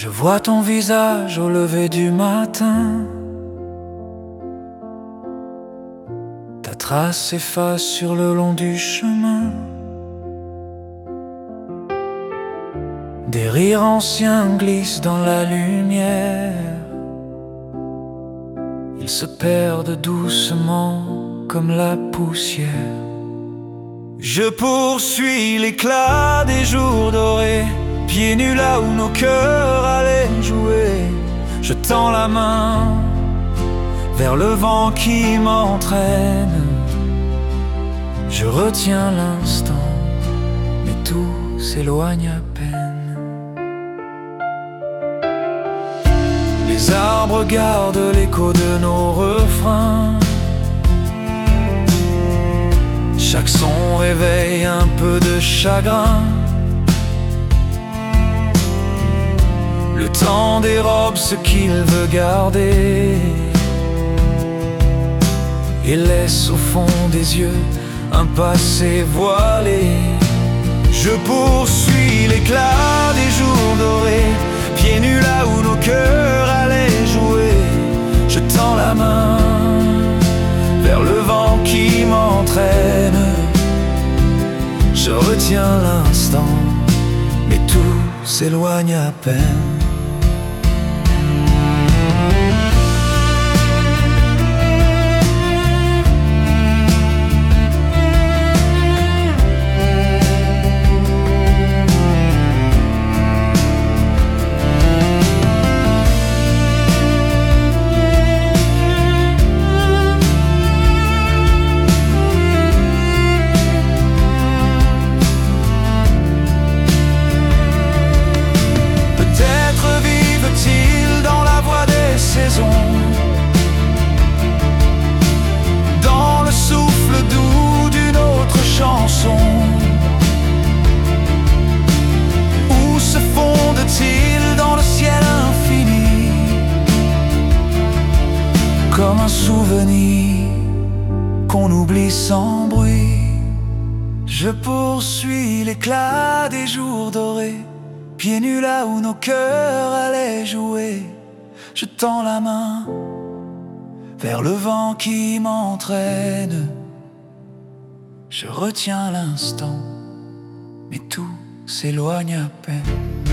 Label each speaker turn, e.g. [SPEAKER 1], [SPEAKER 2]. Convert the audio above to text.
[SPEAKER 1] Je vois ton visage au lever du matin. Ta trace s'efface sur le long du chemin. Des rires anciens glissent dans la lumière. Ils se perdent doucement comme la poussière. Je poursuis l'éclat des jours dorés, pieds nus là où nos cœurs allaient jouer. Je tends la main vers le vent qui m'entraîne. Je retiens l'instant, mais tout s'éloigne à peine. Les arbres gardent l'écho de nos refrains. Chaque son réveille un peu de chagrin. Le temps dérobe ce qu'il veut garder et laisse au fond des yeux un passé voilé. Je poursuis l'éclat des jours dorés, pieds nus là où nos cœurs allaient jouer. Je tends la main vers le vent qui m'entraîne. Je retiens l'instant, mais tout s'éloigne à peine. Dans le souffle doux d'une autre chanson, où se fondent-ils dans le ciel infini, comme un souvenir qu'on oublie sans bruit. Je poursuis l'éclat des jours dorés, pieds nus là où nos cœurs allaient jouer. Je tends la main vers le vent qui m'entraîne. Je retiens l'instant, mais tout s'éloigne à peine.